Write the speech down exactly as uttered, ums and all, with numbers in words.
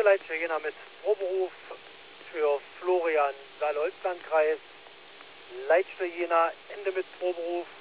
Leitscher Jena mit Proberuf für Florian Saale-Holzlandkreis. Leitscher Jena, Ende mit Proberuf.